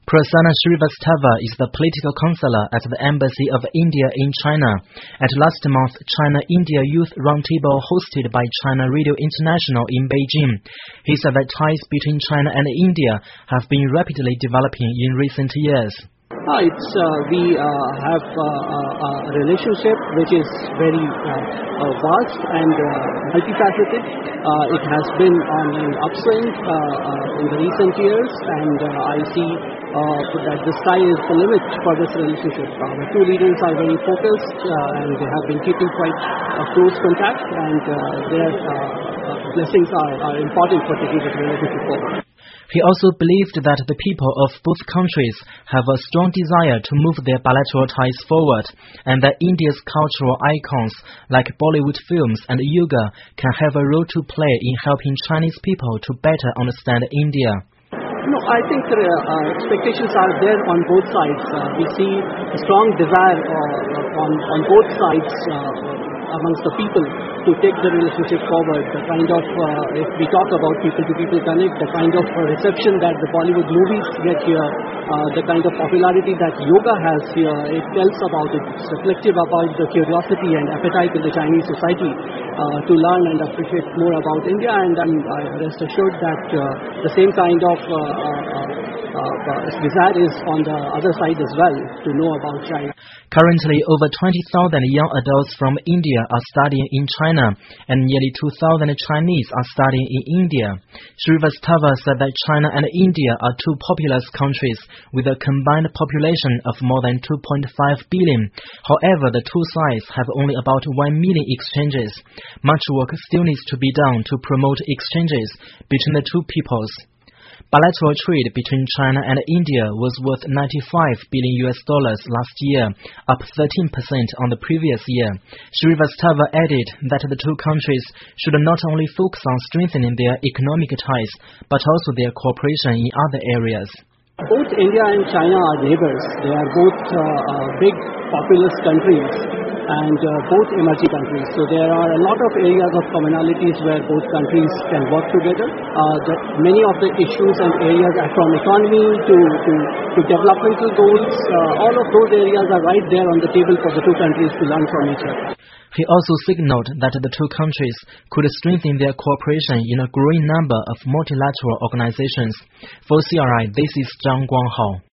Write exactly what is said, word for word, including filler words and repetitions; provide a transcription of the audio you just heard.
Prasanna Srivastava is the political counselor at the Embassy of India in China. At last month's China-India Youth Roundtable hosted by China Radio International in Beijing, he said that ties between China and India have been rapidly developing in recent years. Uh, it's, uh, we uh, have uh, a relationship which is very uh, uh, vast and uh, multifaceted. Uh, it has been on an upswing uh, uh, in the recent years, and uh, I see uh, that the sky is the limit for this relationship. Uh, the two leaders are very focused uh, and they have been keeping quite uh, close contact, and uh, their uh, uh, blessings are, are important for taking this relationship forward. He also believed that the people of both countries have a strong desire to move their bilateral ties forward, and that India's cultural icons like Bollywood films and yoga can have a role to play in helping Chinese people to better understand India. No, I think uh, uh, expectations are there on both sides. Uh, we see a strong desire uh, on, on both sides uh, amongst the people to take the relationship forward. The kind of, uh, if we talk about people-to-people connect, the kind of uh, reception that the Bollywood movies get here, uh, the kind of popularity that yoga has here, it tells about it. It's reflective about the curiosity and appetite in the Chinese society uh, to learn and appreciate more about India, and I'm uh, rest assured that uh, the same kind of uh, uh, uh, uh, desire is on the other side as well to know about China. Currently, over twenty thousand young adults from India are studying in China, and nearly two thousand Chinese are studying in India. Srivastava said that China and India are two populous countries with a combined population of more than two point five billion. However, the two sides have only about one million exchanges. Much work still needs to be done to promote exchanges between the two peoples. Bilateral trade between China and India was worth ninety-five billion U S dollars last year, up thirteen percent on the previous year. Srivastava added that the two countries should not only focus on strengthening their economic ties, but also their cooperation in other areas. Both India and China are neighbors. They are both uh, uh, big, populous countries, and uh, both emerging countries. So there are a lot of areas of commonalities where both countries can work together. Uh, the, many of the issues and areas are from economy to, to, to developmental goals. Uh, all of those areas are right there on the table for the two countries to learn from each other. He also signaled that the two countries could strengthen their cooperation in a growing number of multilateral organizations. For C R I, this is Zhang Guanghao.